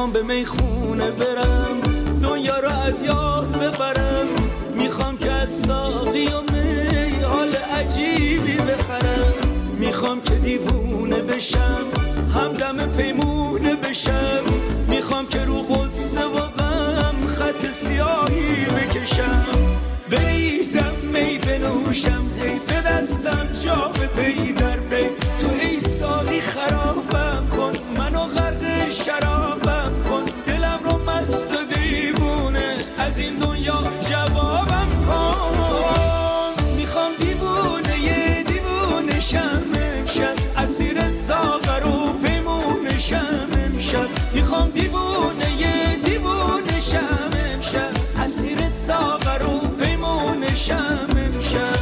میخوام به میخونه برم، دنیا رو از یاد ببرم، میخوام که از ساقی و می حال عجیبی بخرم، میخوام که دیوونه بشم، همدم پیمونه بشم، میخوام که رو غصه و غم خط سیاهی بکشم، بریزم می بنوشم هی به دستم جام پی در پی، تو ای ساقی خرابم کن، منو غرق شرابم کن، دلم رو مست و دیوونه از این دنیا جوابم کن، میخوام دیوونه یه دیوونه شم امشب، اسیر ساغر و پیمونه شم امشب، میخوام دیوونه یه دیوونه شم امشب، اسیر ساغر و پیمونه شم امشب.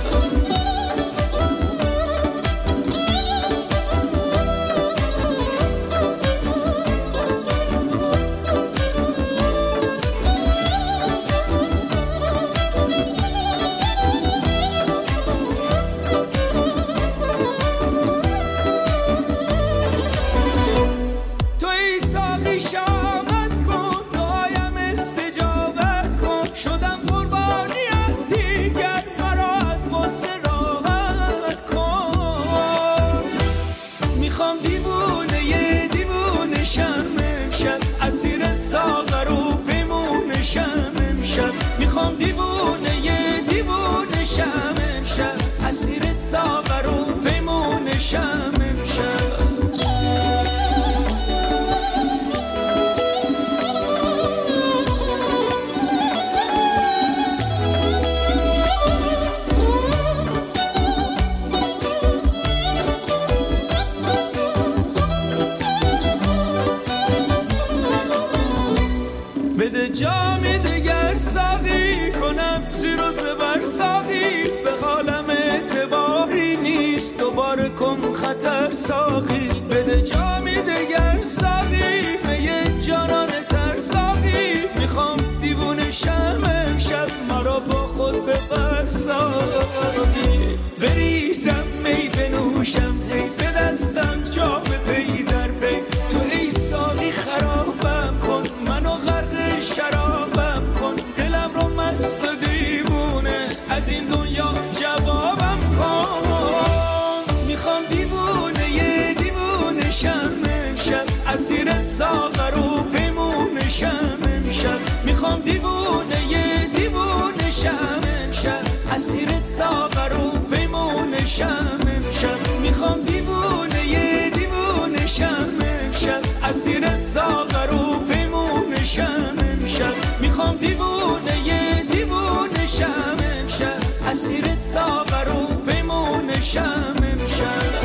شدم قربانیت دیگر مرا از غصه راحت کن، میخوام دیوونه یه دیوونه شم امشب، اسیر ساغر و پیمونه شم امشب، میخوام دیوونه یه دیوونه شم امشب، اسیر ساغر و پیمونه شم امشب. بده جامی دیگر ساقی کنم زیر و زبر ساقی، به حالم اعتباری نیست دوباره کن خطر ساقی، بده جامی دیگر ساقی می جانان تر ساقی، میخوام دیوونه شم امشب مرا با خود ببر ساقی، بریزم می بنوشم هی به دستم جام پی در پی، تو ای ساقی خرابم کن، منو غرق شرابم کن، دلم رو مست و دیوونه از این دنیا جوابم کن، میخوام دیوونه یه دیوونه شم امشب، اسیر ساغر و پیمونه شم امشب، میخوام دیوونه یه دیوونه شم امشب، اسیر ساغر و پیمونه شم امشب، میخوام دیوونه یه دیوونه شم امشب، اسیر ساغر و پیمونه شم امشب، میخوام دیوونه یه دیوونه شم امشب، اسیر ساغر و پیمونه شم امشب.